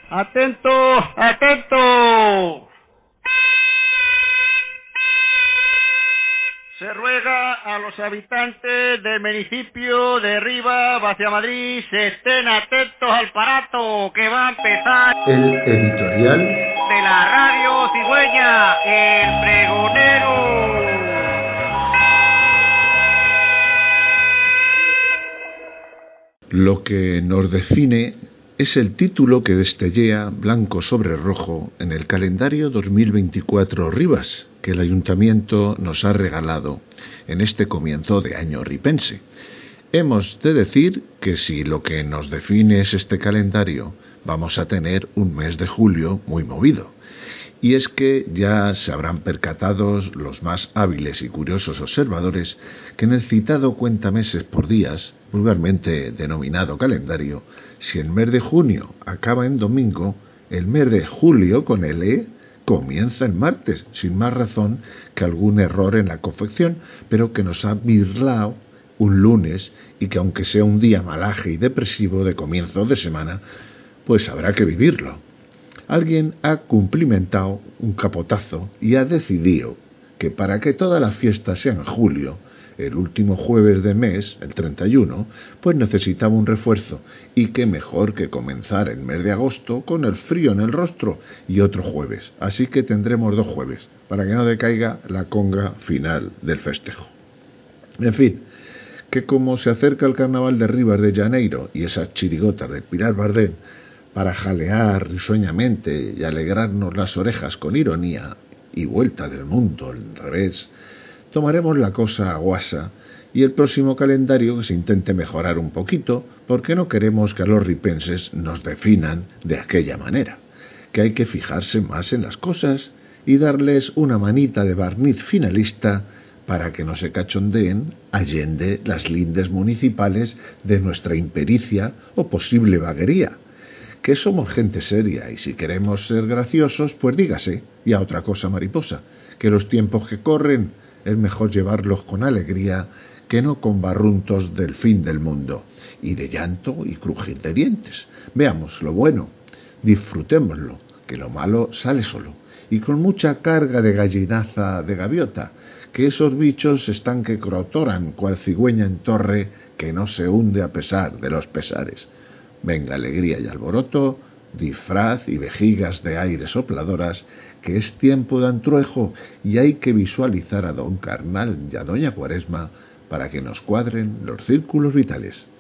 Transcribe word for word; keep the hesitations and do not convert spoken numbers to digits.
¡Atento! ¡Atento! Se ruega a los habitantes del municipio de Rivas, hacia Madrid, se estén atentos al aparato que va a empezar. El editorial de la radio cigüeña, El Pregonero. Lo que nos define es el título que destellea blanco sobre rojo en el calendario dos mil veinticuatro Rivas, que el Ayuntamiento nos ha regalado en este comienzo de año ripense. Hemos de decir que si lo que nos define es este calendario, vamos a tener un mes de julio muy movido. Y es que ya se habrán percatado los más hábiles y curiosos observadores que en el citado cuentameses por días, vulgarmente denominado calendario, si el mes de junio acaba en domingo, el mes de julio con L comienza el martes, sin más razón que algún error en la confección, pero que nos ha birlao un lunes y que aunque sea un día malaje y depresivo de comienzo de semana, pues habrá que vivirlo. Alguien ha cumplimentado un capotazo y ha decidido que para que toda la fiesta sea en julio, el último jueves de mes, el treinta y uno, pues necesitaba un refuerzo, y qué mejor que comenzar el mes de agosto con el frío en el rostro y otro jueves. Así que tendremos dos jueves, para que no decaiga la conga final del festejo. En fin, que como se acerca el carnaval de Rivas de Janeiro y esas chirigotas de Pilar Bardén, para jalear risueñamente y alegrarnos las orejas con ironía y vuelta del mundo al revés, tomaremos la cosa a guasa y el próximo calendario que se intente mejorar un poquito, porque no queremos que a los ripenses nos definan de aquella manera, que hay que fijarse más en las cosas y darles una manita de barniz finalista para que no se cachondeen allende las lindes municipales de nuestra impericia o posible vaguería. Que somos gente seria y si queremos ser graciosos, pues dígase, y a otra cosa mariposa, que los tiempos que corren es mejor llevarlos con alegría que no con barruntos del fin del mundo, y de llanto y crujir de dientes. Veamos lo bueno, disfrutémoslo, que lo malo sale solo, y con mucha carga de gallinaza de gaviota, que esos bichos están que crotoran cual cigüeña en torre que no se hunde a pesar de los pesares. Venga alegría y alboroto, disfraz y vejigas de aire sopladoras, que es tiempo de antruejo y hay que visualizar a don Carnal y a doña Cuaresma para que nos cuadren los círculos vitales.